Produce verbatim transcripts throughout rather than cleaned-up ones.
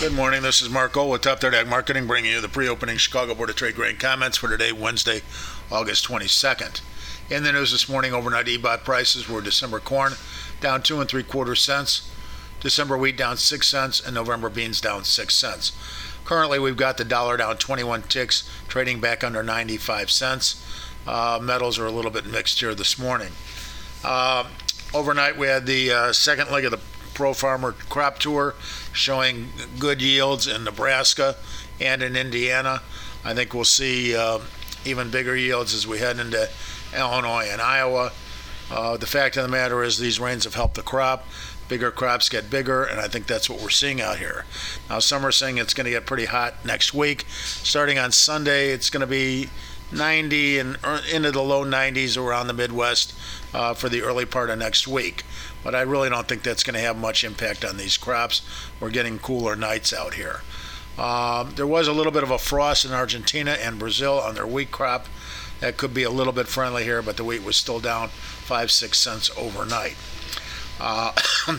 Good morning. This is Mark Gold with Top Third Ag Marketing, bringing you the pre-opening Chicago Board of Trade grain comments for today, Wednesday, August twenty-second. In the news this morning, overnight E B O T prices were December corn down two and three quarter cents, December wheat down six cents, and November beans down six cents. Currently, we've got the dollar down twenty-one ticks, trading back under ninety-five cents. Uh, metals are a little bit mixed here this morning. Uh, overnight, we had the uh, second leg of the Pro Farmer Crop Tour showing good yields in Nebraska and in Indiana. I think we'll see uh, even bigger yields as we head into Illinois and Iowa. Uh, the fact of the matter is these rains have helped the crop. Bigger crops get bigger, and I think that's what we're seeing out here. Now, some are saying it's going to get pretty hot next week. Starting on Sunday, it's going to be ninety and into the low nineties around the Midwest uh, for the early part of next week. But I really don't think that's going to have much impact on these crops. We're getting cooler nights out here. Uh, there was a little bit of a frost in Argentina and Brazil on their wheat crop. That could be a little bit friendly here, but the wheat was still down five, six cents overnight. Uh,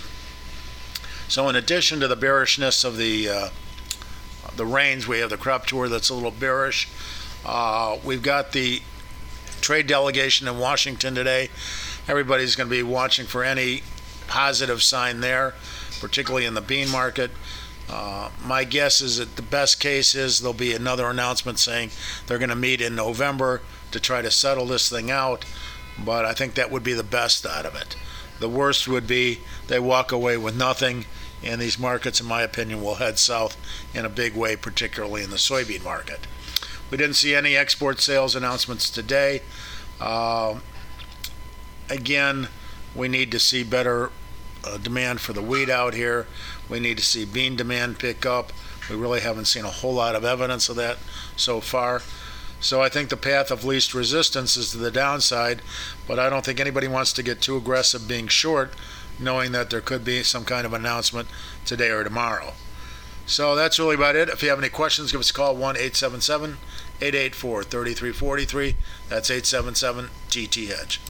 so in addition to the bearishness of the uh, the rains, we have the crop tour that's a little bearish. Uh, we've got the trade delegation in Washington today. Everybody's going to be watching for any positive sign there, particularly in the bean market. Uh, my guess is that the best case is there'll be another announcement saying they're going to meet in November to try to settle this thing out, but I think that would be the best out of it. The worst would be they walk away with nothing, and these markets, in my opinion, will head south in a big way, particularly in the soybean market. We didn't see any export sales announcements today. Uh, again, we need to see better uh, demand for the wheat out here. We need to see bean demand pick up. We really haven't seen a whole lot of evidence of that so far. So I think the path of least resistance is to the downside, but I don't think anybody wants to get too aggressive being short, knowing that there could be some kind of announcement today or tomorrow. So that's really about it. If you have any questions, give us a call, one eight seven seven, eight eight four, three three four three. That's eight seven seven T T Hedge.